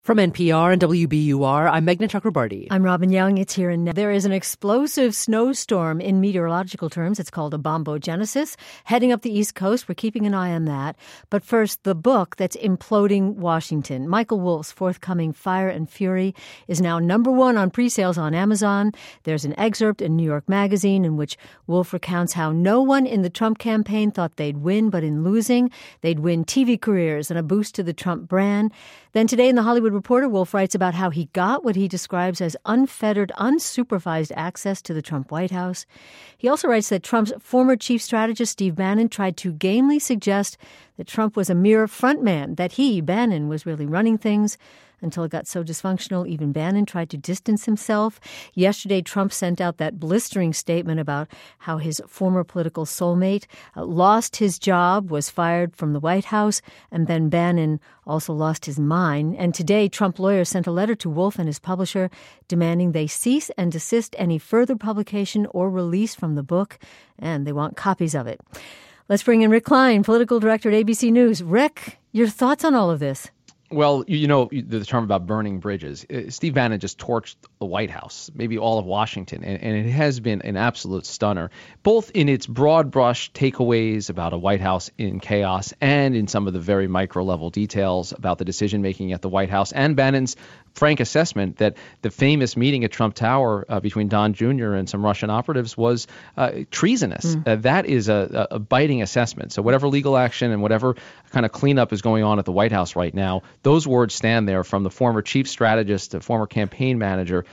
From NPR and WBUR, I'm Meghna Chakrabarti. I'm Robin Young. It's here and now. There is an explosive snowstorm in meteorological terms. It's called a bombogenesis, heading up the East Coast. We're keeping an eye on that. But first, the book that's imploding Washington. Michael Wolff's forthcoming Fire and Fury is now #1 on pre-sales on Amazon. There's an excerpt in New York Magazine in which Wolff recounts how no one in the Trump campaign thought they'd win, but in losing, they'd win TV careers and a boost to the Trump brand. Then today in The Hollywood Reporter, Wolff writes about how he got what he describes as unfettered, unsupervised access to the Trump White House. He also writes that Trump's former chief strategist, Steve Bannon, tried to gamely suggest that Trump was a mere frontman, that he, Bannon, was really running things. Until it got so dysfunctional, even Bannon tried to distance himself. Yesterday, Trump sent out that blistering statement about how his former political soulmate lost his job, was fired from the White House, and then Bannon also lost his mind. And today, Trump lawyers sent a letter to Wolff and his publisher demanding they cease and desist any further publication or release from the book, and they want copies of it. Let's bring in Rick Klein, political director at ABC News. Rick, your thoughts on all of this? Well, you know the term about burning bridges. Steve Bannon just torched the White House, maybe all of Washington, and it has been an absolute stunner, both in its broad brush takeaways about a White House in chaos and in some of the very micro-level details about the decision-making at the White House, and Bannon's frank assessment that the famous meeting at Trump Tower between Don Jr. and some Russian operatives was treasonous. That is a biting assessment. So whatever legal action and whatever kind of cleanup is going on at the White House right now, those words stand there from the former chief strategist, the former campaign manager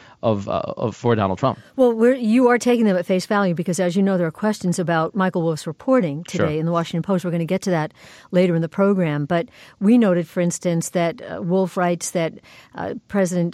for Donald Trump. Well, you are taking them at face value because, as you know, there are questions about Michael Wolff's reporting today in the Washington Post. We're going to get to that later in the program. But we noted, for instance, that Wolff writes that President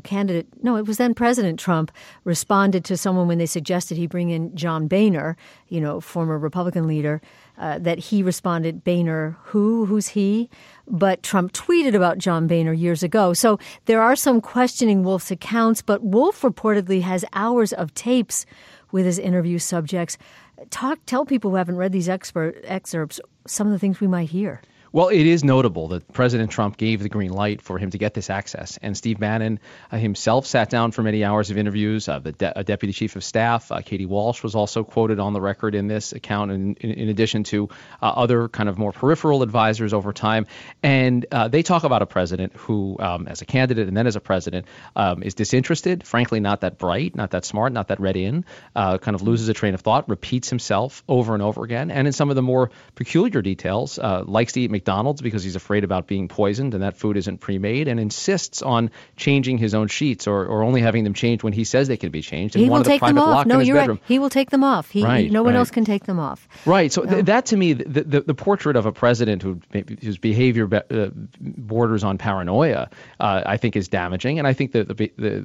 Trump responded to someone when they suggested he bring in John Boehner, former Republican leader, that he responded, Boehner, who's he? But Trump tweeted about John Boehner years ago. So there are some questioning Wolff's accounts, but Wolff reportedly has hours of tapes with his interview subjects. Tell people who haven't read these excerpts some of the things we might hear. Well, it is notable that President Trump gave the green light for him to get this access. And Steve Bannon himself sat down for many hours of interviews. A deputy chief of staff, Katie Walsh, was also quoted on the record in this account, in addition to other kind of more peripheral advisors over time. And they talk about a president who, as a candidate and then as a president, is disinterested, frankly, not that bright, not that smart, not that read in, kind of loses a train of thought, repeats himself over and over again. And in some of the more peculiar details, likes to eat McDonald's because he's afraid about being poisoned and that food isn't pre-made, and insists on changing his own sheets or only having them changed when he says they can be changed. He will take them off. No, you're right. He will take them off. No one else can take them off. Right. So that to me, the portrait of a president whose behavior borders on paranoia, I think is damaging. And I think that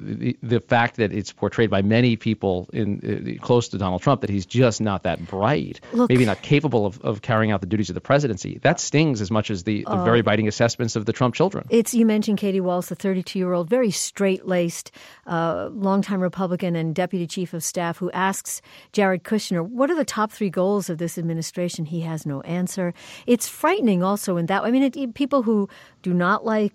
the fact that it's portrayed by many people close to Donald Trump that he's just not that bright, maybe not capable of carrying out the duties of the presidency, that stings as much as the very biting assessments of the Trump children. You mentioned Katie Walsh, the 32-year-old, very straight-laced, longtime Republican and deputy chief of staff, who asks Jared Kushner, what are the top 3 goals of this administration? He has no answer. It's frightening also in that way. I mean, people who do not like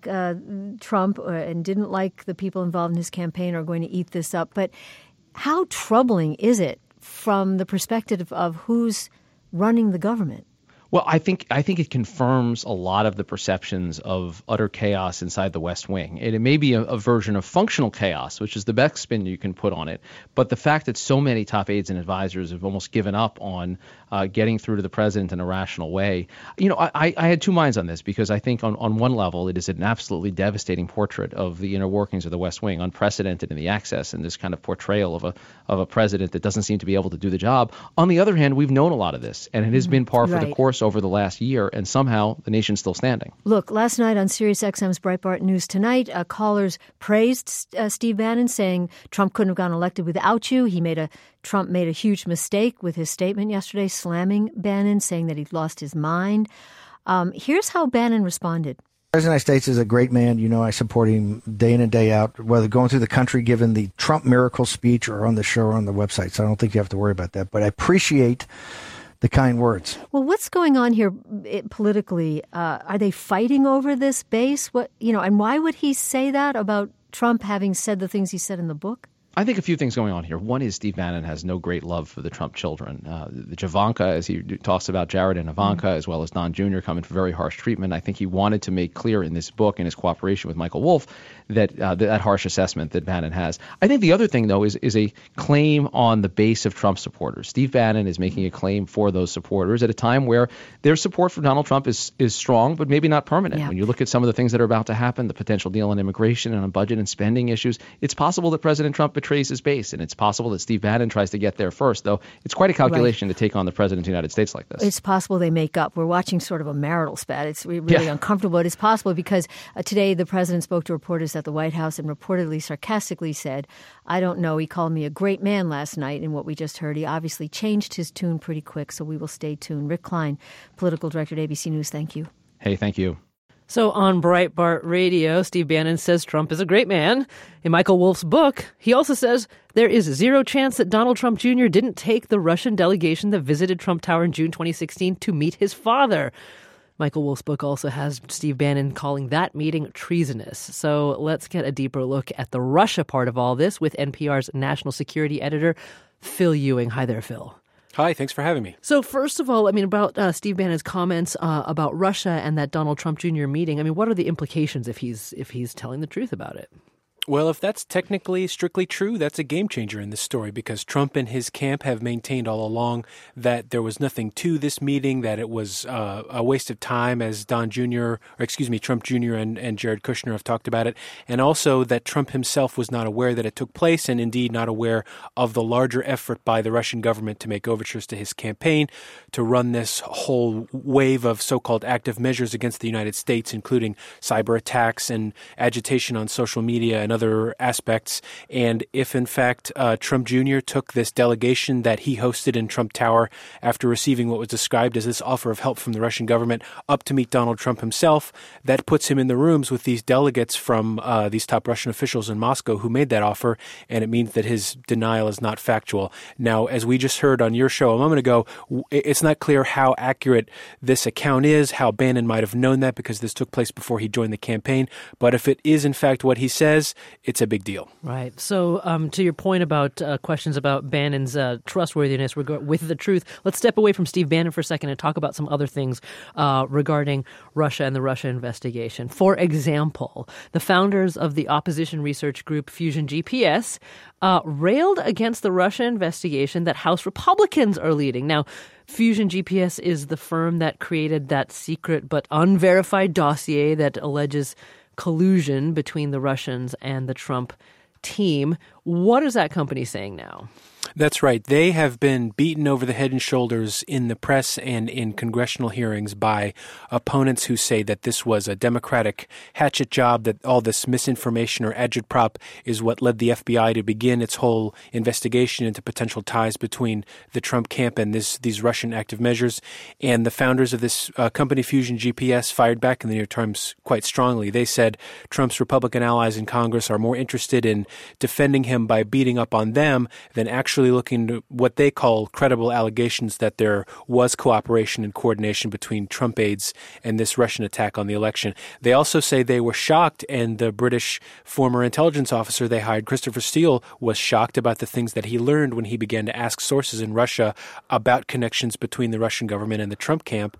Trump and didn't like the people involved in his campaign are going to eat this up. But how troubling is it from the perspective of who's running the government? Well, I think it confirms a lot of the perceptions of utter chaos inside the West Wing. It may be a version of functional chaos, which is the best spin you can put on it. But the fact that so many top aides and advisors have almost given up on getting through to the president in a rational way. I had two minds on this because I think on one level it is an absolutely devastating portrait of the inner workings of the West Wing, unprecedented in the access and this kind of portrayal of a president that doesn't seem to be able to do the job. On the other hand, we've known a lot of this, and it has been par for the course over the last year, and somehow the nation's still standing. Look, last night on SiriusXM's Breitbart News Tonight, callers praised Steve Bannon, saying Trump couldn't have gotten elected without you. Trump made a huge mistake with his statement yesterday, slamming Bannon, saying that he'd lost his mind. Here's how Bannon responded. The President of the United States is a great man. I support him day in and day out, whether going through the country, giving the Trump miracle speech or on the show or on the website. So I don't think you have to worry about that. But I appreciate the kind words. Well, what's going on here politically? Are they fighting over this base? And why would he say that about Trump having said the things he said in the book? I think a few things going on here. One is Steve Bannon has no great love for the Trump children. The Javanka, as he talks about Jared and Ivanka, as well as Don Jr. coming for very harsh treatment. I think he wanted to make clear in this book, in his cooperation with Michael Wolff, that that harsh assessment that Bannon has. I think the other thing, though, is a claim on the base of Trump supporters. Steve Bannon is making a claim for those supporters at a time where their support for Donald Trump is strong, but maybe not permanent. Yeah. When you look at some of the things that are about to happen, the potential deal on immigration and on budget and spending issues, it's possible that President Trump betrays his base, and it's possible that Steve Bannon tries to get there first, though it's quite a calculation to take on the President of the United States like this. It's possible they make up. We're watching sort of a marital spat. It's really uncomfortable. It is possible because today the president spoke to reporters at the White House and reportedly sarcastically said, I don't know, he called me a great man last night in what we just heard. He obviously changed his tune pretty quick, so we will stay tuned. Rick Klein, political director at ABC News, thank you. Hey, thank you. So on Breitbart Radio, Steve Bannon says Trump is a great man. In Michael Wolff's book, he also says there is zero chance that Donald Trump Jr. didn't take the Russian delegation that visited Trump Tower in June 2016 to meet his father. Michael Wolff's book also has Steve Bannon calling that meeting treasonous. So let's get a deeper look at the Russia part of all this with NPR's national security editor, Phil Ewing. Hi there, Phil. Hi, thanks for having me. So first of all, about Steve Bannon's comments about Russia and that Donald Trump Jr. meeting, what are the implications if he's telling the truth about it? Well, if that's technically strictly true, that's a game changer in this story because Trump and his camp have maintained all along that there was nothing to this meeting, that it was a waste of time, as Trump Jr. and Jared Kushner have talked about it, and also that Trump himself was not aware that it took place and indeed not aware of the larger effort by the Russian government to make overtures to his campaign to run this whole wave of so-called active measures against the United States, including cyber attacks and agitation on social media and other aspects. And if, in fact, Trump Jr. took this delegation that he hosted in Trump Tower after receiving what was described as this offer of help from the Russian government up to meet Donald Trump himself, that puts him in the rooms with these delegates from these top Russian officials in Moscow who made that offer, and it means that his denial is not factual. Now, as we just heard on your show a moment ago, it's not clear how accurate this account is, how Bannon might have known that because this took place before he joined the campaign. But if it is, in fact, what he says, it's a big deal. Right. So to your point about questions about Bannon's trustworthiness with the truth, let's step away from Steve Bannon for a second and talk about some other things regarding Russia and the Russia investigation. For example, the founders of the opposition research group Fusion GPS railed against the Russia investigation that House Republicans are leading. Now, Fusion GPS is the firm that created that secret but unverified dossier that alleges collusion between the Russians and the Trump team. What is that company saying now? That's right. They have been beaten over the head and shoulders in the press and in congressional hearings by opponents who say that this was a Democratic hatchet job, that all this misinformation or agitprop is what led the FBI to begin its whole investigation into potential ties between the Trump camp and these Russian active measures. And the founders of this company, Fusion GPS, fired back in the New York Times quite strongly. They said Trump's Republican allies in Congress are more interested in defending him by beating up on them than actually looking to what they call credible allegations that there was cooperation and coordination between Trump aides and this Russian attack on the election. They also say they were shocked, and the British former intelligence officer they hired, Christopher Steele, was shocked about the things that he learned when he began to ask sources in Russia about connections between the Russian government and the Trump camp.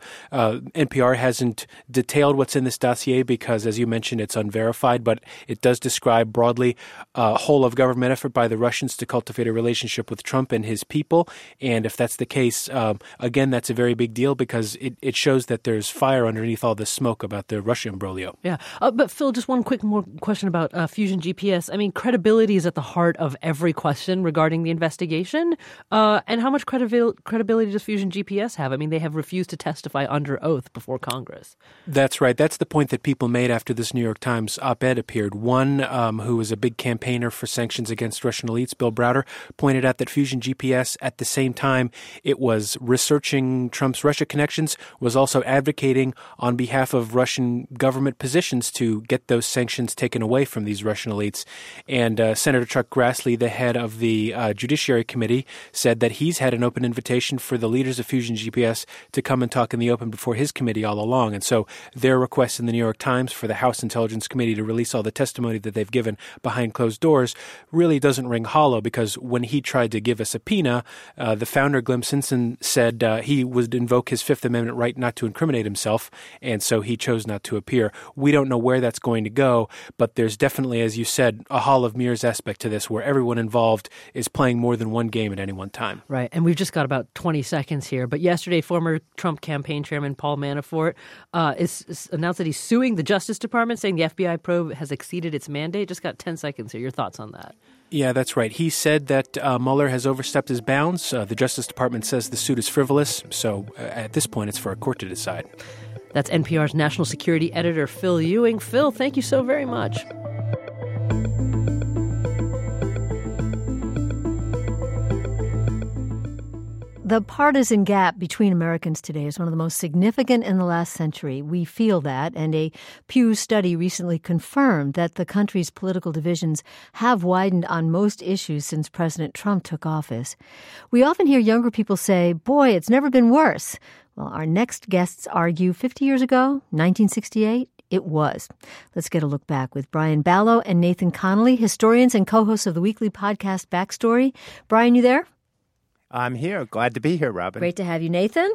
NPR hasn't detailed what's in this dossier because, as you mentioned, it's unverified, but it does describe broadly a whole of government effort by the Russians to cultivate a relationship with Trump and his people. And if that's the case, again, that's a very big deal because it shows that there's fire underneath all this smoke about the Russia imbroglio. Yeah. But Phil, just one quick more question about Fusion GPS. I mean, credibility is at the heart of every question regarding the investigation. And how much credibility does Fusion GPS have? I mean, they have refused to testify under oath before Congress. That's right. That's the point that people made after this New York Times op-ed appeared. One who was a big campaigner for sanctions against Russian elites, Bill Browder, pointed out that that Fusion GPS, at the same time it was researching Trump's Russia connections, was also advocating on behalf of Russian government positions to get those sanctions taken away from these Russian elites. And Senator Chuck Grassley, the head of the Judiciary Committee, said that he's had an open invitation for the leaders of Fusion GPS to come and talk in the open before his committee all along. And so their request in the New York Times for the House Intelligence Committee to release all the testimony that they've given behind closed doors really doesn't ring hollow, because when he tried to give a subpoena, the founder, Glenn Simpson, said he would invoke his Fifth Amendment right not to incriminate himself, and so he chose not to appear. We don't know where that's going to go, but there's definitely, as you said, a Hall of Mirrors aspect to this, where everyone involved is playing more than one game at any one time. Right, and we've just got about 20 seconds here, but yesterday former Trump campaign chairman Paul Manafort is announced that he's suing the Justice Department, saying the FBI probe has exceeded its mandate. Just got 10 seconds here. Your thoughts on that? Yeah, that's right. He said that Mueller has overstepped his bounds. The Justice Department says the suit is frivolous, so at this point it's for a court to decide. That's NPR's national security editor, Phil Ewing. Phil, thank you so very much. The partisan gap between Americans today is one of the most significant in the last century. We feel that, and a Pew study recently confirmed that the country's political divisions have widened on most issues since President Trump took office. We often hear younger people say, "Boy, it's never been worse." Well, our next guests argue 50 years ago, 1968, it was. Let's get a look back with Brian Balogh and Nathan Connolly, historians and co-hosts of the weekly podcast Backstory. Brian, you there? I'm here. Glad to be here, Robin. Great to have you, Nathan.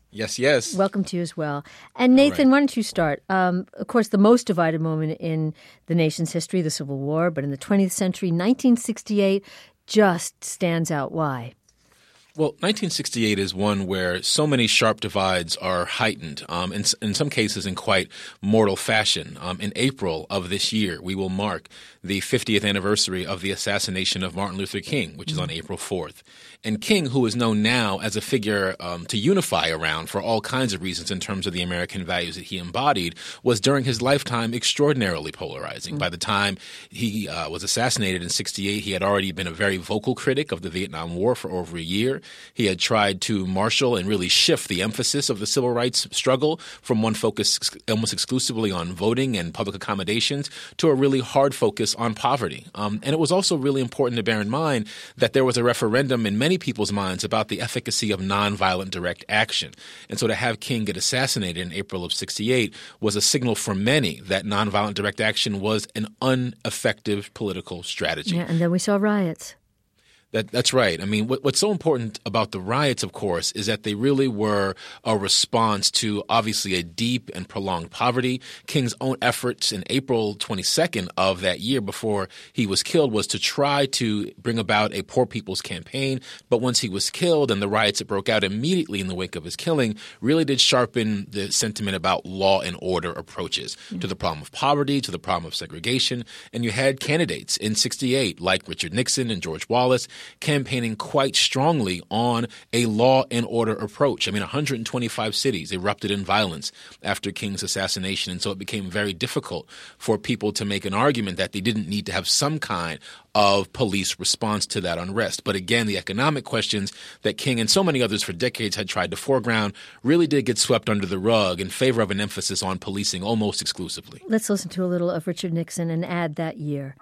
Yes. Welcome to you as well. And Nathan, Why don't you start? Of course, the most divided moment in the nation's history, the Civil War, but in the 20th century, 1968 just stands out. Why? Well, 1968 is one where so many sharp divides are heightened, in some cases in quite mortal fashion. In April of this year, we will mark the 50th anniversary of the assassination of Martin Luther King, which is on April 4th. And King, who is known now as a figure to unify around for all kinds of reasons in terms of the American values that he embodied, was during his lifetime extraordinarily polarizing. By the time he was assassinated in 68, he had already been a very vocal critic of the Vietnam War for over a year. He had tried to marshal and really shift the emphasis of the civil rights struggle from one focus almost exclusively on voting and public accommodations to a really hard focus on poverty. And it was also really important to bear in mind that there was a referendum in many people's minds about the efficacy of nonviolent direct action. And so to have King get assassinated in April of 68 was a signal for many that nonviolent direct action was an ineffective political strategy. Yeah, and then we saw riots. That's right. I mean, what's so important about the riots, of course, is that they really were a response to obviously a deep and prolonged poverty. King's own efforts in April 22nd of that year before he was killed was to try to bring about a poor people's campaign. But once he was killed and the riots that broke out immediately in the wake of his killing really did sharpen the sentiment about law and order approaches to the problem of poverty, to the problem of segregation. And you had candidates in 68 like Richard Nixon and George Wallace campaigning quite strongly on a law and order approach. I mean, 125 cities erupted in violence after King's assassination, and so it became very difficult for people to make an argument that they didn't need to have some kind of police response to that unrest. But again, the economic questions that King and so many others for decades had tried to foreground really did get swept under the rug in favor of an emphasis on policing almost exclusively. Let's listen to a little of Richard Nixon and add that year.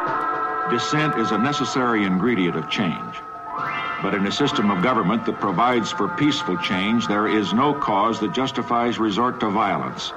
Dissent is a necessary ingredient of change. But in a system of government that provides for peaceful change, there is no cause that justifies resort to violence.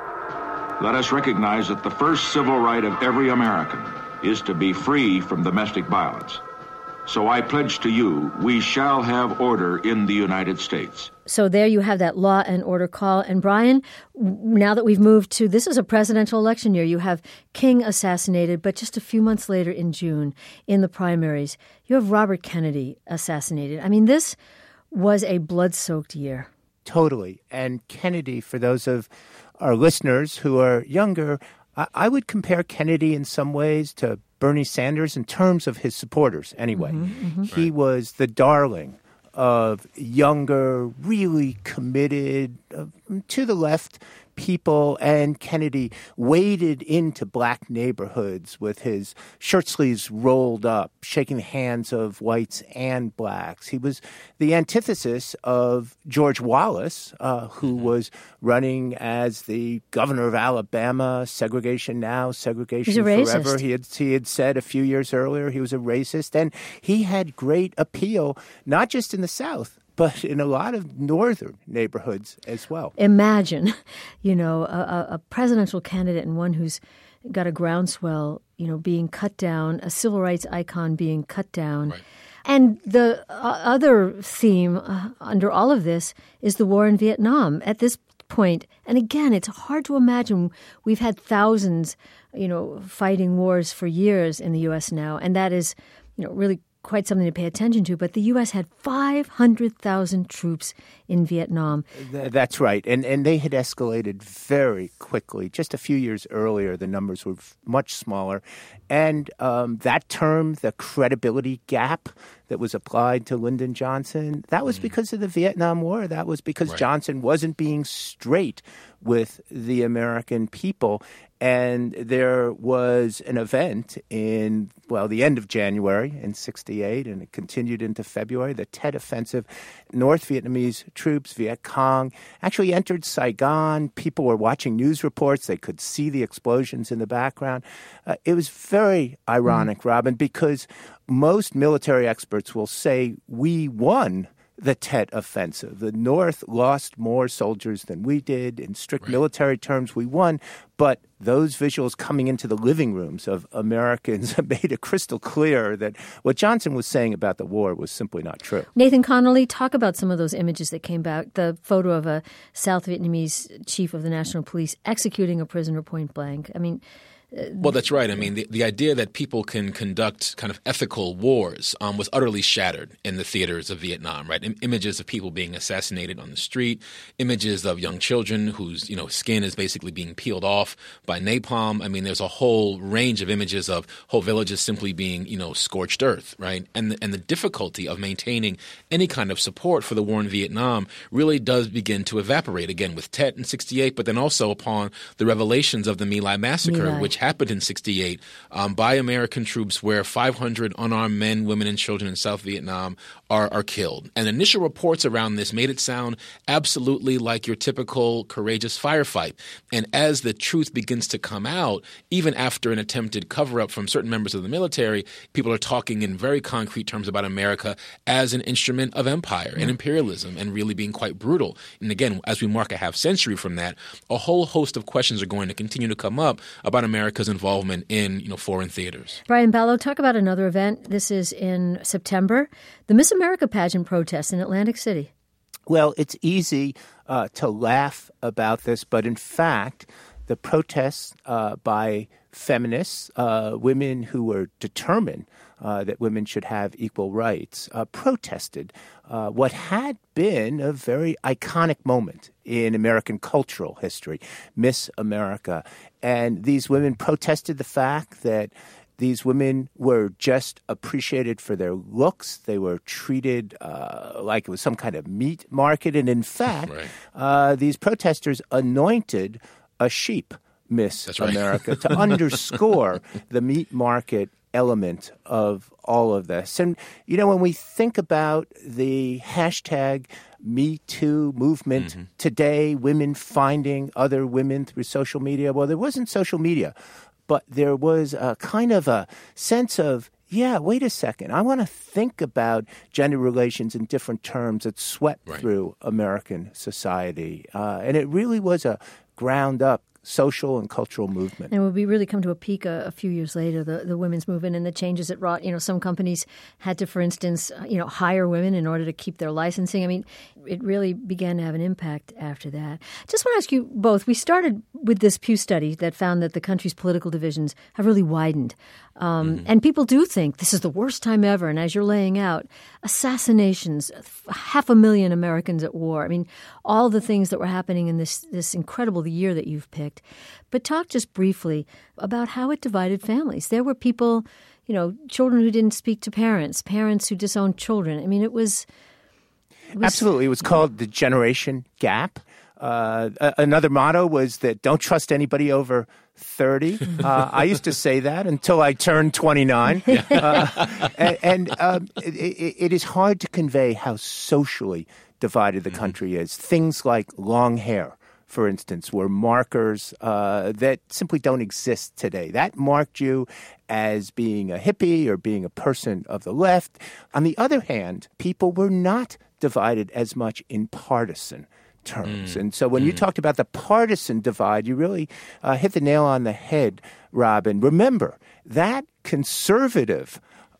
Let us recognize that the first civil right of every American is to be free from domestic violence. So I pledge to you, we shall have order in the United States. So there you have that law and order call. And Brian, now that we've moved to, this is a presidential election year, you have King assassinated, but just a few months later in June, in the primaries, you have Robert Kennedy assassinated. I mean, this was a blood-soaked year. Totally. And Kennedy, for those of our listeners who are younger, I would compare Kennedy in some ways to Bernie Sanders in terms of his supporters anyway. He was the darling of younger, really committed, to the left people, and Kennedy waded into black neighborhoods with his shirt sleeves rolled up, shaking the hands of whites and blacks. He was the antithesis of George Wallace, who was running as the governor of Alabama, segregation now, segregation forever. He had said a few years earlier he was a racist, and he had great appeal, not just in the South, but in a lot of northern neighborhoods as well. Imagine, a presidential candidate and one who's got a groundswell, being cut down, a civil rights icon being cut down. Right. And the other theme under all of this is the war in Vietnam. At this point, and again, it's hard to imagine. We've had thousands, fighting wars for years in the U.S. now, and that is, really quite something to pay attention to. But the U.S. had 500,000 troops in Vietnam. That's right. And they had escalated very quickly. Just a few years earlier, the numbers were much smaller. And that term, the credibility gap that was applied to Lyndon Johnson, that was because of the Vietnam War. That was because Johnson wasn't being straight with the American people. And there was an event in, the end of January in 1968, and it continued into February, the Tet Offensive. North Vietnamese troops, Viet Cong, actually entered Saigon. People were watching news reports. They could see the explosions in the background. It was very ironic, Robin, because most military experts will say we won the Tet Offensive. The North lost more soldiers than we did. In strict military terms, we won. But those visuals coming into the living rooms of Americans made it crystal clear that what Johnson was saying about the war was simply not true. Nathan Connolly, talk about some of those images that came back. The photo of a South Vietnamese chief of the National Police executing a prisoner point blank. Well, that's right. The idea that people can conduct kind of ethical wars was utterly shattered in the theaters of Vietnam, right? Images of people being assassinated on the street, images of young children whose, skin is basically being peeled off by napalm. There's a whole range of images of whole villages simply being, scorched earth, right? And the difficulty of maintaining any kind of support for the war in Vietnam really does begin to evaporate, again, with Tet in 1968, but then also upon the revelations of the My Lai massacre, which happened in 1968 by American troops, where 500 unarmed men, women, and children in South Vietnam are killed. And initial reports around this made it sound absolutely like your typical courageous firefight. And as the truth begins to come out, even after an attempted cover-up from certain members of the military, people are talking in very concrete terms about America as an instrument of empire and imperialism, and really being quite brutal. And again, as we mark a half century from that, a whole host of questions are going to continue to come up about America's involvement in foreign theaters. Brian Balogh, talk about another event. This is in September, the Miss America pageant protest in Atlantic City. Well, it's easy to laugh about this, but in fact, the protests by feminists, women who were determined that women should have equal rights, protested what had been a very iconic moment in American cultural history, Miss America. And these women protested the fact that these women were just appreciated for their looks. They were treated like it was some kind of meat market. And in fact, these protesters anointed a sheep Miss America to underscore the meat market element of all of this. And, when we think about the hashtag Me Too movement today, women finding other women through social media, well, there wasn't social media, but there was a kind of a sense of, wait a second, I want to think about gender relations in different terms that swept through American society. And it really was a ground-up social and cultural movement. And we really come to a peak a few years later, the women's movement and the changes it wrought. Some companies had to, for instance, hire women in order to keep their licensing. It really began to have an impact after that. Just want to ask you both, we started with this Pew study that found that the country's political divisions have really widened. And people do think this is the worst time ever. And as you're laying out, assassinations, 500,000 Americans at war. All the things that were happening in this incredible year that you've picked. But talk just briefly about how it divided families. There were people, children who didn't speak to parents, parents who disowned children. It was... Absolutely. It was called the generation gap. Another motto was that don't trust anybody over 30. I used to say that until I turned 29. It is hard to convey how socially divided the country is. Things like long hair, for instance, were markers that simply don't exist today. That marked you as being a hippie or being a person of the left. On the other hand, people were not divided as much in partisan terms. And so when you talked about the partisan divide, you really hit the nail on the head, Robin. Remember, that conservative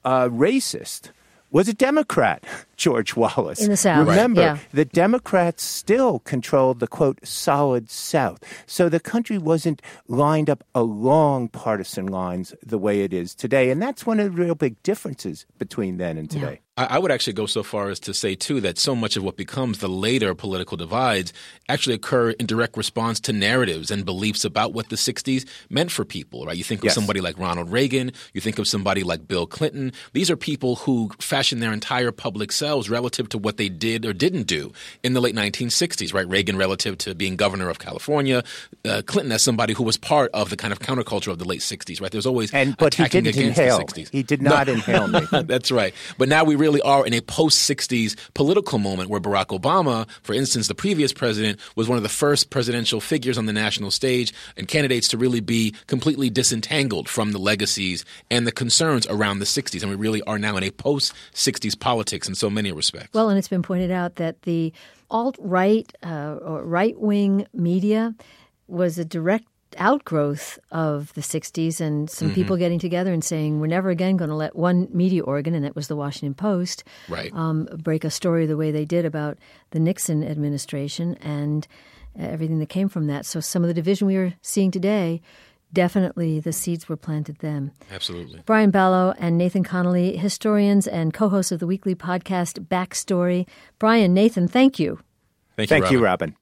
racist was a Democrat, George Wallace. In the South. Remember, the Democrats still controlled the, quote, solid South. So the country wasn't lined up along partisan lines the way it is today. And that's one of the real big differences between then and today. I would actually go so far as to say, too, that so much of what becomes the later political divides actually occur in direct response to narratives and beliefs about what the 60s meant for people, right? You think of somebody like Ronald Reagan. You think of somebody like Bill Clinton. These are people who fashioned their entire public selves relative to what they did or didn't do in the late 1960s, right? Reagan relative to being governor of California. Clinton as somebody who was part of the kind of counterculture of the late 60s, right? There's always but he didn't inhale. The 60s. He did not inhale, Nathan. That's right. But now we really are in a post-60s political moment where Barack Obama, for instance, the previous president, was one of the first presidential figures on the national stage and candidates to really be completely disentangled from the legacies and the concerns around the 60s. And we really are now in a post-60s politics in so many respects. Well, and it's been pointed out that the alt-right or right-wing media was a direct outgrowth of the 60s and some people getting together and saying we're never again going to let one media organ, and that was the Washington Post, break a story the way they did about the Nixon administration and everything that came from that. So some of the division we are seeing today, definitely the seeds were planted then. Absolutely. Brian Balogh and Nathan Connolly, historians and co-hosts of the weekly podcast Backstory. Brian, Nathan, thank you. Thank you, Robin.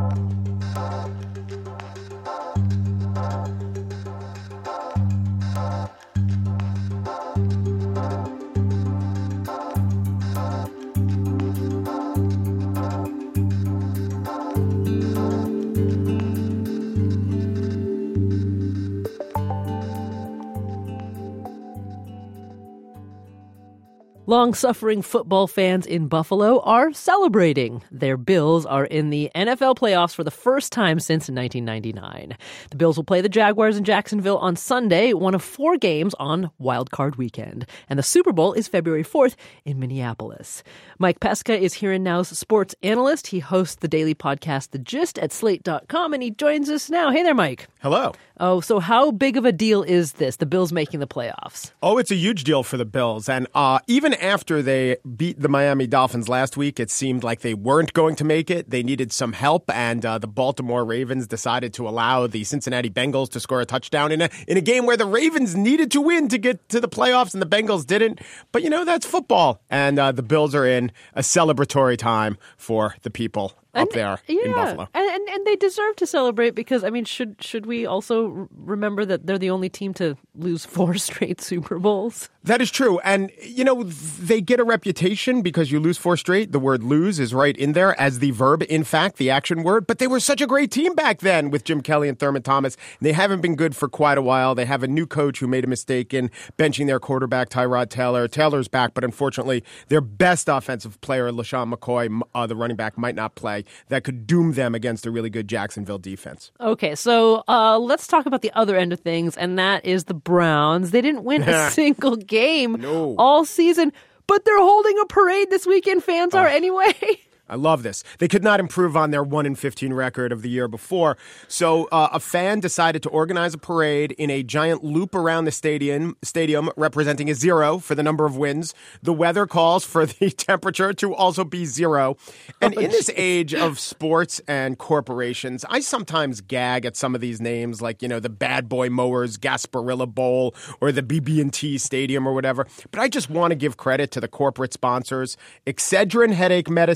Long-suffering football fans in Buffalo are celebrating. Their Bills are in the NFL playoffs for the first time since 1999. The Bills will play the Jaguars in Jacksonville on Sunday, one of 4 games on Wild Card Weekend. And the Super Bowl is February 4th in Minneapolis. Mike Pesca is Here and Now's sports analyst. He hosts the daily podcast The Gist at Slate.com, and he joins us now. Hey there, Mike. Hello. Oh, so how big of a deal is this, the Bills making the playoffs? Oh, it's a huge deal for the Bills. And even after they beat the Miami Dolphins last week, it seemed like they weren't going to make it. They needed some help, and the Baltimore Ravens decided to allow the Cincinnati Bengals to score a touchdown in a game where the Ravens needed to win to get to the playoffs, and the Bengals didn't. But, that's football. And the Bills are in a celebratory time for the people up there in Buffalo. And they deserve to celebrate because, should we also remember that they're the only team to lose 4 straight Super Bowls? That is true. And, they get a reputation because you lose 4 straight. The word lose is right in there as the verb, in fact, the action word. But they were such a great team back then with Jim Kelly and Thurman Thomas. They haven't been good for quite a while. They have a new coach who made a mistake in benching their quarterback, Tyrod Taylor. Taylor's back, but unfortunately, their best offensive player, LaShawn McCoy, the running back, might not play. That could doom them against a really good Jacksonville defense. Okay, so let's talk about the other end of things, and that is the Browns. They didn't win a single game all season, but they're holding a parade this weekend. Fans are anyway. I love this. They could not improve on their 1-15 record of the year before. So a fan decided to organize a parade in a giant loop around the stadium representing a 0 for the number of wins. The weather calls for the temperature to also be 0. And in this age of sports and corporations, I sometimes gag at some of these names like, the Bad Boy Mowers Gasparilla Bowl or the BB&T Stadium or whatever. But I just want to give credit to the corporate sponsors, Excedrin Headache Medicine,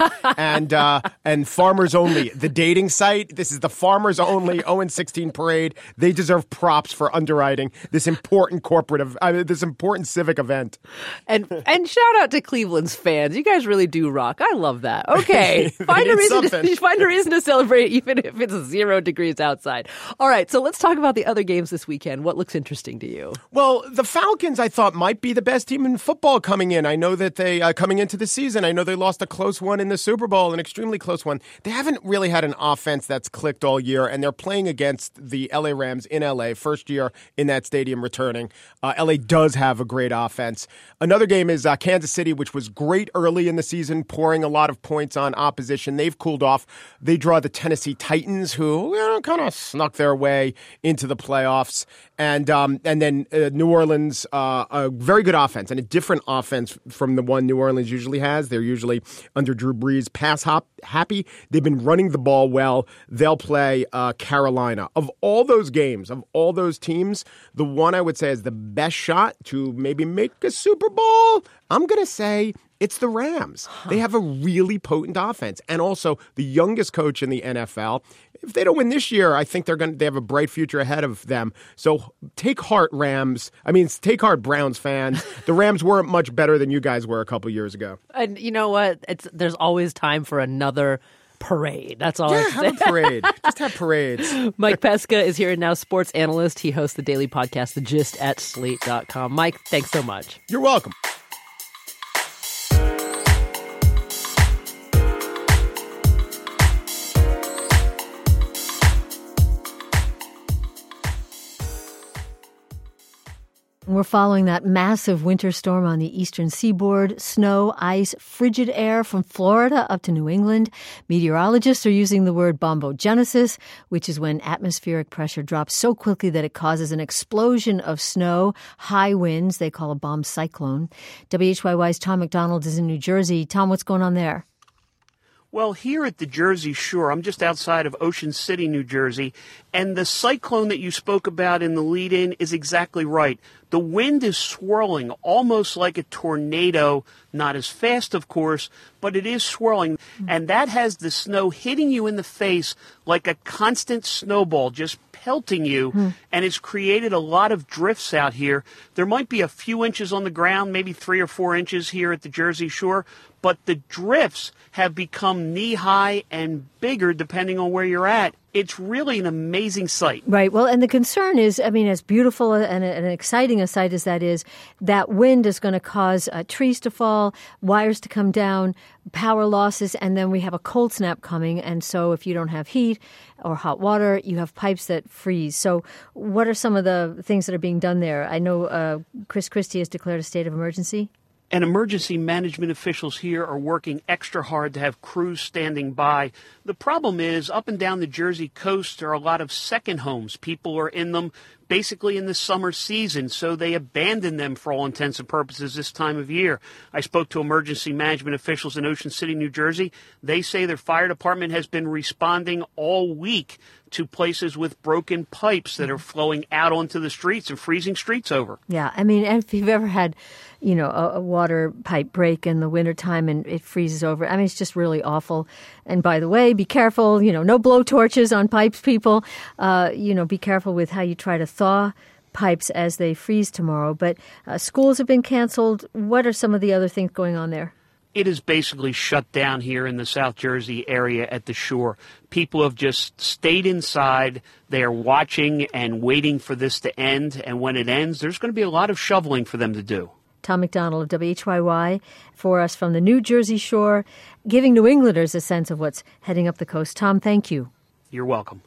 and Farmers Only, the dating site. This is the Farmers Only 0-16 parade. They deserve props for underwriting this important this important civic event. And shout out to Cleveland's fans. You guys really do rock. I love that. Okay. Find a reason to celebrate even if it's 0 degrees outside. All right, so let's talk about the other games this weekend. What looks interesting to you? Well, the Falcons, I thought, might be the best team in football coming in. I know that they, coming into the season, I know they lost a close one in the Super Bowl, an extremely close one. They haven't really had an offense that's clicked all year, and they're playing against the LA Rams in LA, first year in that stadium returning. LA does have a great offense. Another game is Kansas City, which was great early in the season, pouring a lot of points on opposition. They've cooled off. They draw the Tennessee Titans, who kind of snuck their way into the playoffs. And then New Orleans, a very good offense and a different offense from the one New Orleans usually has. They're usually under Drew Brees pass happy. They've been running the ball well. They'll play Carolina. Of all those games, of all those teams, the one I would say is the best shot to maybe make a Super Bowl, I'm going to say it's the Rams. They have a really potent offense and also the youngest coach in the NFL. If they don't win this year, I think they have a bright future ahead of them. So take heart, take heart, Browns fans. The Rams weren't much better than you guys were a couple years ago. And you know what? There's always time for another parade. That's all I'm saying. Have a parade. Just have parades. Mike Pesca is here and now, sports analyst. He hosts the daily podcast, The Gist, at Slate.com. Mike, thanks so much. You're welcome. We're following that massive winter storm on the eastern seaboard. Snow, ice, frigid air from Florida up to New England. Meteorologists are using the word bombogenesis, which is when atmospheric pressure drops so quickly that it causes an explosion of snow, high winds. They call a bomb cyclone. WHYY's Tom McDonald is in New Jersey. Tom, what's going on there? Well, here at the Jersey Shore, I'm just outside of Ocean City, New Jersey, and the cyclone that you spoke about in the lead-in is exactly right. The wind is swirling almost like a tornado, not as fast, of course, but it is swirling, and that has the snow hitting you in the face like a constant snowball, just pelting you, and it's created a lot of drifts out here. There might be a few inches on the ground, maybe 3 or 4 inches here at the Jersey Shore, but the drifts have become knee-high and bigger depending on where you're at. It's really an amazing sight. Right. Well, and the concern is, as beautiful and an exciting a sight as that is, that wind is going to cause trees to fall, wires to come down, power losses, and then we have a cold snap coming. And so if you don't have heat or hot water, you have pipes that freeze. So what are some of the things that are being done there? I know Chris Christie has declared a state of emergency. And emergency management officials here are working extra hard to have crews standing by. The problem is, up and down the Jersey coast, there are a lot of second homes. People are in them basically in the summer season, so they abandon them for all intents and purposes this time of year. I spoke to emergency management officials in Ocean City, New Jersey. They say their fire department has been responding all week to places with broken pipes that are flowing out onto the streets and freezing streets over. Yeah, if you've ever had, a water pipe break in the wintertime and it freezes over, it's just really awful. And by the way, be careful, no blow torches on pipes, people. Be careful with how you try to thaw pipes as they freeze tomorrow. But schools have been canceled. What are some of the other things going on there? It is basically shut down here in the South Jersey area at the shore. People have just stayed inside. They are watching and waiting for this to end. And when it ends, there's going to be a lot of shoveling for them to do. Tom McDonald of WHYY for us from the New Jersey Shore, giving New Englanders a sense of what's heading up the coast. Tom, thank you. You're welcome.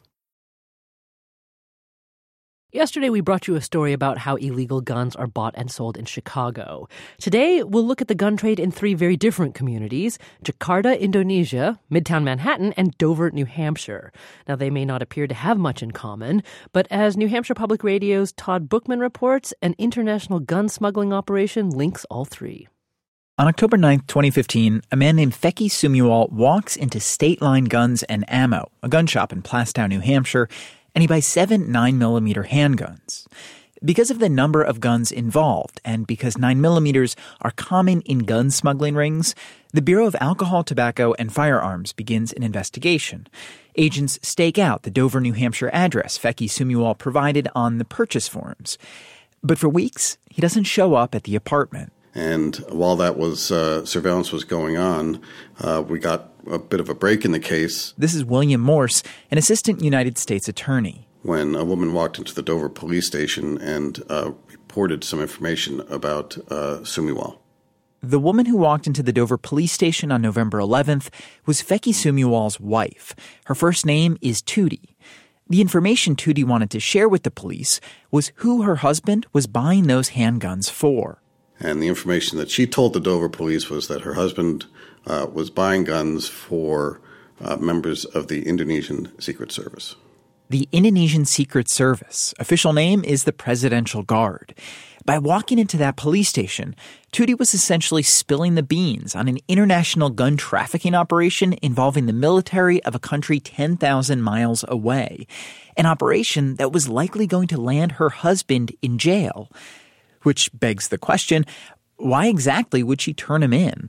Yesterday, we brought you a story about how illegal guns are bought and sold in Chicago. Today, we'll look at the gun trade in 3 very different communities: Jakarta, Indonesia, Midtown Manhattan, and Dover, New Hampshire. Now, they may not appear to have much in common, but as New Hampshire Public Radio's Todd Bookman reports, an international gun smuggling operation links all 3. On October 9th, 2015, a man named Feki Sumual walks into State Line Guns and Ammo, a gun shop in Plastow, New Hampshire, and he buys 7 9mm handguns. Because of the number of guns involved, and because 9mm are common in gun smuggling rings, the Bureau of Alcohol, Tobacco, and Firearms begins an investigation. Agents stake out the Dover, New Hampshire address Fecky Sumual provided on the purchase forms. But for weeks, he doesn't show up at the apartment. And while that was surveillance was going on, we got a bit of a break in the case. This is William Morse, an assistant United States attorney. When a woman walked into the Dover police station and reported some information about Sumual. The woman who walked into the Dover police station on November 11th was Fecky Sumual's wife. Her first name is Tootie. The information Tootie wanted to share with the police was who her husband was buying those handguns for. And the information that she told the Dover police was that her husband was buying guns for members of the Indonesian Secret Service. The Indonesian Secret Service. Official name is the Presidential Guard. By walking into that police station, Tootie was essentially spilling the beans on an international gun trafficking operation involving the military of a country 10,000 miles away. An operation that was likely going to land her husband in jail. Which begs the question, why exactly would she turn him in?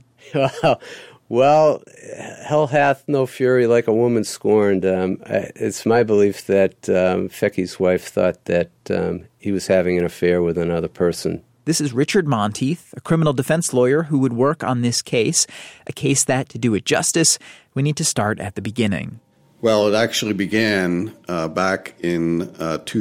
Well, hell hath no fury like a woman scorned. It's my belief that Fecky's wife thought that he was having an affair with another person. This is Richard Monteith, a criminal defense lawyer who would work on this case, a case that, to do it justice, we need to start at the beginning. Well, it actually began back in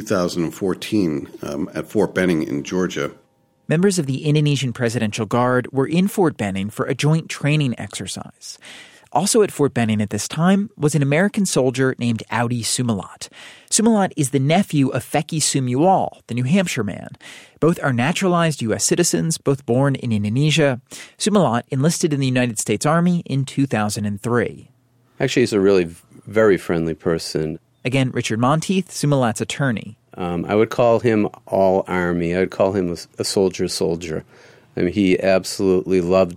2014 at Fort Benning in Georgia. Members of the Indonesian Presidential Guard were in Fort Benning for a joint training exercise. Also at Fort Benning at this time was an American soldier named Audi Sumilat. Sumilat is the nephew of Fecky Sumual, the New Hampshire man. Both are naturalized U.S. citizens, both born in Indonesia. Sumilat enlisted in the United States Army in 2003. Actually, he's a really very friendly person. Again, Richard Monteith, Sumilat's attorney. I would call him all Army. I would call him a soldier. I mean, he absolutely loved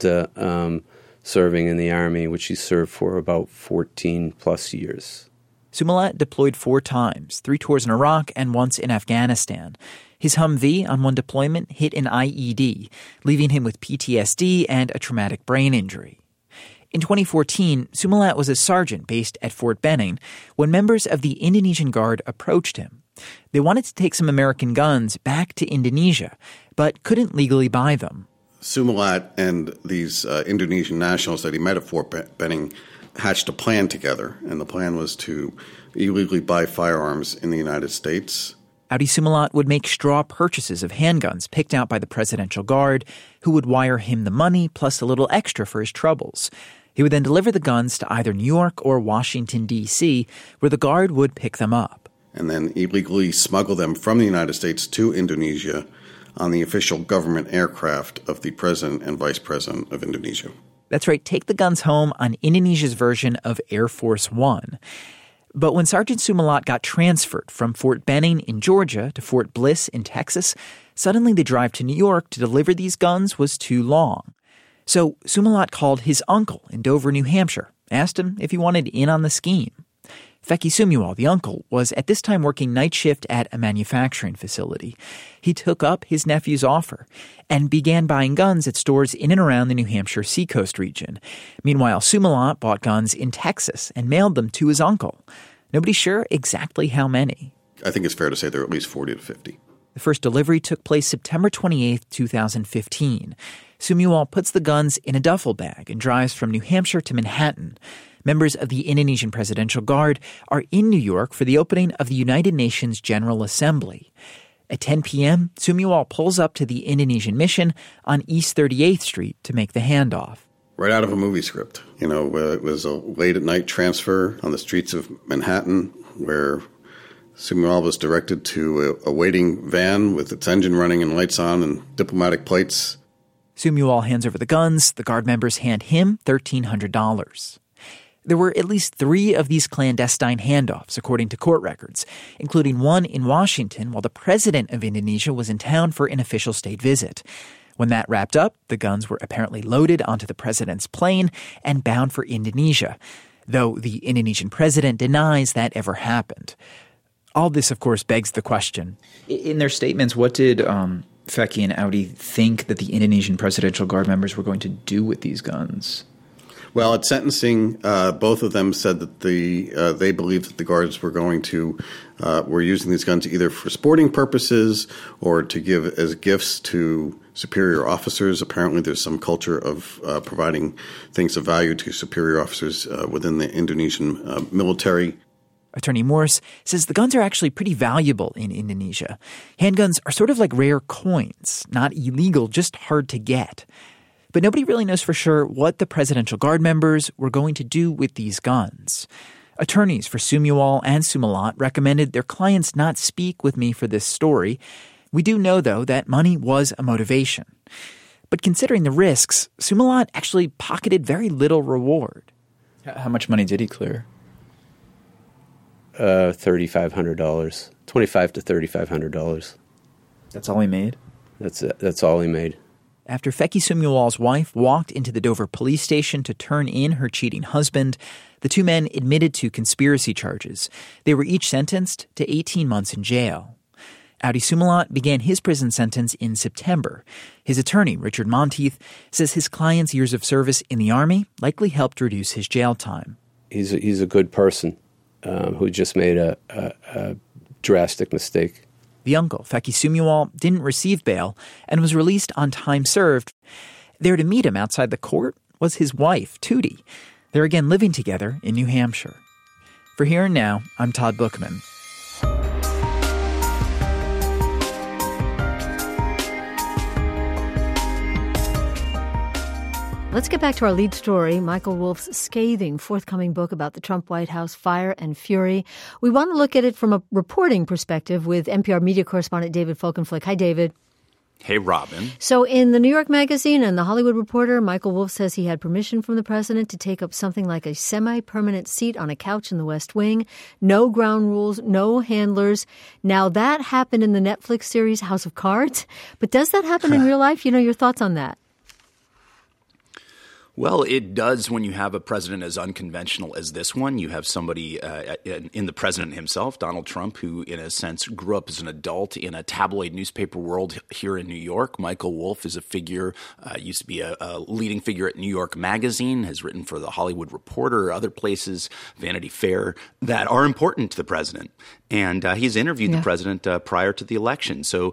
serving in the Army, which he served for about 14 plus years. Sumilat deployed 4 times, 3 tours in Iraq and once in Afghanistan. His Humvee on one deployment hit an IED, leaving him with PTSD and a traumatic brain injury. In 2014, Sumilat was a sergeant based at Fort Benning when members of the Indonesian Guard approached him. They wanted to take some American guns back to Indonesia, but couldn't legally buy them. Sumilat and these Indonesian nationals that he met at Fort Benning hatched a plan together, and the plan was to illegally buy firearms in the United States. Audi Sumilat would make straw purchases of handguns picked out by the Presidential Guard, who would wire him the money plus a little extra for his troubles. He would then deliver the guns to either New York or Washington, D.C., where the Guard would pick them up. And then illegally smuggle them from the United States to Indonesia on the official government aircraft of the President and Vice President of Indonesia. That's right, take the guns home on Indonesia's version of Air Force One. But when Sergeant Sumilat got transferred from Fort Benning in Georgia to Fort Bliss in Texas, suddenly the drive to New York to deliver these guns was too long. So Sumilat called his uncle in Dover, New Hampshire, asked him if he wanted in on the scheme. Fecky Sumual, the uncle, was at this time working night shift at a manufacturing facility. He took up his nephew's offer and began buying guns at stores in and around the New Hampshire seacoast region. Meanwhile, Sumilat bought guns in Texas and mailed them to his uncle. Nobody's sure exactly how many. I think it's fair to say there are at least 40 to 50. The first delivery took place September 28, 2015. Sumual puts the guns in a duffel bag and drives from New Hampshire to Manhattan. Members of the Indonesian Presidential Guard are in New York for the opening of the United Nations General Assembly. At 10 p.m., Sumual pulls up to the Indonesian mission on East 38th Street to make the handoff. Right out of a movie script. You know, it was a late-at-night transfer on the streets of Manhattan where Sumual was directed to a waiting van with its engine running and lights on and diplomatic plates. Sumual hands over the guns. The Guard members hand him $1,300. There were at least 3 of these clandestine handoffs, according to court records, including one in Washington while the president of Indonesia was in town for an official state visit. When that wrapped up, the guns were apparently loaded onto the president's plane and bound for Indonesia, though the Indonesian president denies that ever happened. All this, of course, begs the question. In their statements, what did Fekki and Audi think that the Indonesian Presidential Guard members were going to do with these guns? Well, at sentencing, both of them said that they believed that the guards were were using these guns either for sporting purposes or to give as gifts to superior officers. Apparently, there's some culture of providing things of value to superior officers within the Indonesian military. Attorney Morse says the guns are actually pretty valuable in Indonesia. Handguns are sort of like rare coins, not illegal, just hard to get. But nobody really knows for sure what the Presidential Guard members were going to do with these guns. Attorneys for Sumual and Sumalat recommended their clients not speak with me for this story. We do know, though, that money was a motivation. But considering the risks, Sumalat actually pocketed very little reward. How much money did he clear? $3,500, $2,500 to $3,500. That's all he made? That's all he made. After Fekki Sumual's wife walked into the Dover police station to turn in her cheating husband, the two men admitted to conspiracy charges. They were each sentenced to 18 months in jail. Audi Sumalat began his prison sentence in September. His attorney, Richard Monteith, says his client's years of service in the Army likely helped reduce his jail time. He's a good person who just made a drastic mistake. The uncle, Fekki Sumual, didn't receive bail and was released on time served. There to meet him outside the court was his wife, Tootie. They're again living together in New Hampshire. For Here and Now, I'm Todd Bookman. Let's get back to our lead story, Michael Wolff's scathing forthcoming book about the Trump White House fire and fury. We want to look at it from a reporting perspective with NPR media correspondent David Folkenflik. Hi, David. Hey, Robin. So in the New York Magazine and the Hollywood Reporter, Michael Wolff says he had permission from the president to take up something like a semi-permanent seat on a couch in the West Wing. No ground rules, no handlers. Now, that happened in the Netflix series House of Cards. But does that happen in real life? Your thoughts on that? Well, it does when you have a president as unconventional as this one. You have somebody in the president himself, Donald Trump, who in a sense grew up as an adult in a tabloid newspaper world here in New York. Michael Wolff is a figure, used to be a leading figure at New York Magazine, has written for the Hollywood Reporter, other places, Vanity Fair, that are important to the president. And he's interviewed the president prior to the election. So,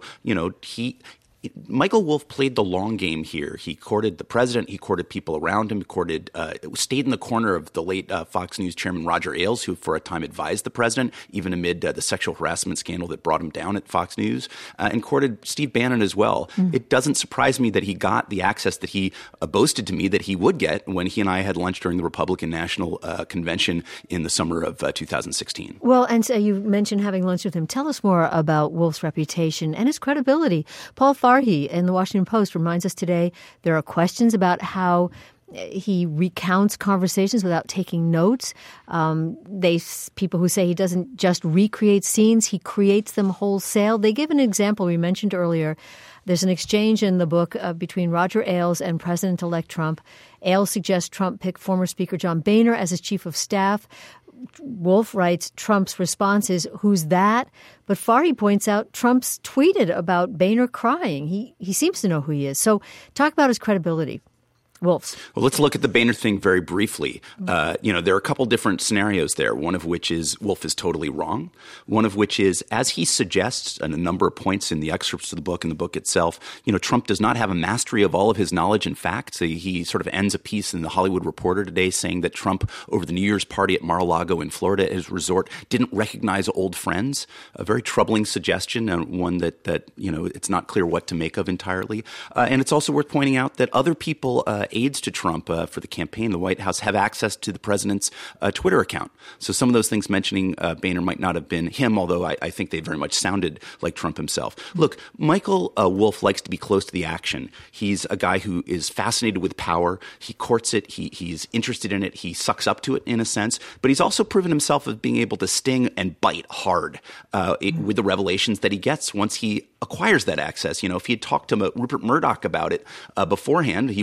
Michael Wolff played the long game here. He courted the president. He courted people around him. He stayed in the corner of the late Fox News chairman Roger Ailes, who for a time advised the president, even amid the sexual harassment scandal that brought him down at Fox News, and courted Steve Bannon as well. It doesn't surprise me that he got the access that he boasted to me that he would get when he and I had lunch during the Republican National Convention in the summer of 2016. Well, and so you mentioned having lunch with him. Tell us more about Wolff's reputation and his credibility. Paul Farhi in the Washington Post reminds us today there are questions about how he recounts conversations without taking notes. People who say he doesn't just recreate scenes, he creates them wholesale. They give an example we mentioned earlier. There's an exchange in the book between Roger Ailes and President-elect Trump. Ailes suggests Trump pick former Speaker John Boehner as his chief of staff. Wolff writes Trump's response is, "Who's that?" But Farhi points out Trump's tweeted about Boehner crying. He seems to know who he is. So talk about his credibility. Wolff's. Well, let's look at the Boehner thing very briefly. There are a couple different scenarios there, one of which is Wolff is totally wrong. One of which is, as he suggests on a number of points in the excerpts of the book and the book itself, Trump does not have a mastery of all of his knowledge and facts. He sort of ends a piece in the Hollywood Reporter today saying that Trump, over the New Year's party at Mar-a-Lago in Florida at his resort, didn't recognize old friends. A very troubling suggestion, and one that it's not clear what to make of entirely. And it's also worth pointing out that other people, aides to Trump for the campaign, the White House, have access to the president's Twitter account. So some of those things mentioning Boehner might not have been him, although I think they very much sounded like Trump himself. Look, Michael Wolff likes to be close to the action. He's a guy who is fascinated with power. He courts it. He's interested in it. He sucks up to it in a sense. But he's also proven himself as being able to sting and bite hard with the revelations that he gets once he acquires that access. If he had talked to Rupert Murdoch about it beforehand, he wrote a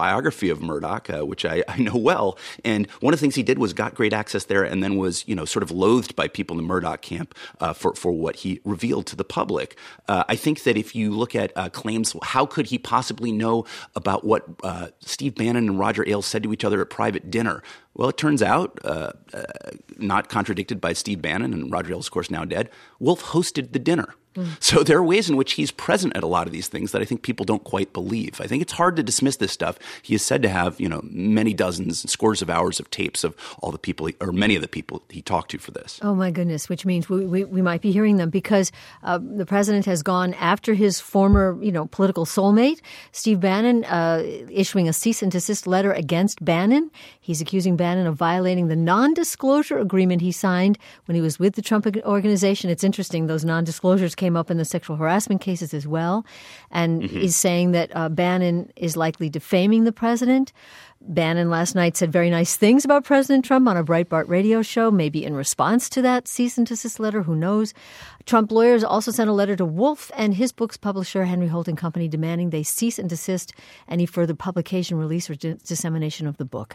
biography of Murdoch, which I know well. And one of the things he did was got great access there and then was, sort of loathed by people in the Murdoch camp for what he revealed to the public. I think that if you look at claims, how could he possibly know about what Steve Bannon and Roger Ailes said to each other at private dinner? Well, it turns out, not contradicted by Steve Bannon and Roger Ailes, of course, now dead, Wolf hosted the dinner. So there are ways in which he's present at a lot of these things that I think people don't quite believe. I think it's hard to dismiss this stuff. He is said to have, many dozens and scores of hours of tapes of all the people, or many of the people he talked to for this. Oh, my goodness, which means we might be hearing them because the president has gone after his former, political soulmate, Steve Bannon, issuing a cease and desist letter against Bannon. He's accusing Bannon of violating the non-disclosure agreement he signed when he was with the Trump Organization. It's interesting, those non-disclosures came up in the sexual harassment cases as well. And he's saying that Bannon is likely defaming the president. Bannon last night said very nice things about President Trump on a Breitbart radio show, maybe in response to that cease and desist letter. Who knows? Trump lawyers also sent a letter to Wolf and his book's publisher, Henry Holt & Company, demanding they cease and desist any further publication, release, or dissemination of the book.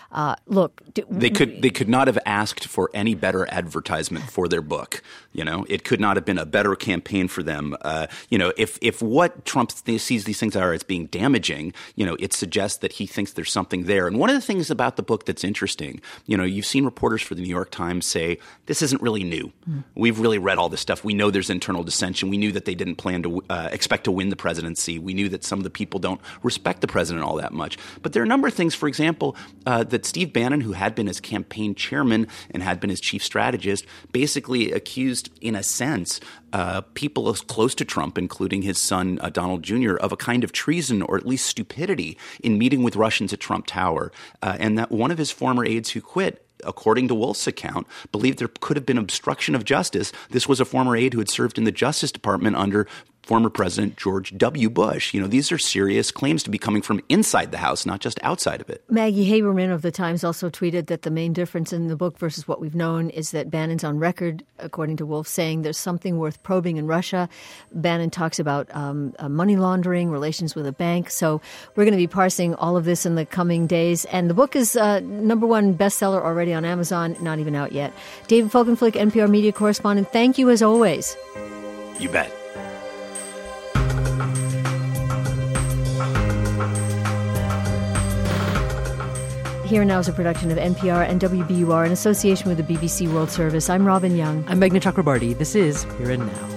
They could not have asked for any better advertisement for their book. It could not have been a better campaign for them. If what Trump sees these things are as being damaging, it suggests that he thinks there's something there. And one of the things about the book that's interesting, you've seen reporters for the New York Times say, this isn't really new. We've really read all this stuff. We know there's internal dissension. We knew that they didn't plan to expect to win the presidency. We knew that some of the people don't respect the president all that much. But there are a number of things, for example, that Steve Bannon, who had been his campaign chairman and had been his chief strategist, basically accused, in a sense, people as close to Trump, including his son Donald Jr., of a kind of treason or at least stupidity in meeting with Russians at Trump Tower, and that one of his former aides who quit, according to Wolf's account, believed there could have been obstruction of justice. This was a former aide who had served in the Justice Department under former President George W. Bush. These are serious claims to be coming from inside the House, not just outside of it. Maggie Haberman of the Times also tweeted that the main difference in the book versus what we've known is that Bannon's on record, according to Wolf, saying there's something worth probing in Russia. Bannon talks about money laundering, relations with a bank. So we're going to be parsing all of this in the coming days. And the book is #1 bestseller already on Amazon, not even out yet. David Folkenflik, NPR media correspondent, thank you as always. You bet. Here Now is a production of NPR and WBUR in association with the BBC World Service. I'm Robin Young. I'm Meghna Chakrabarti. This is Here and Now.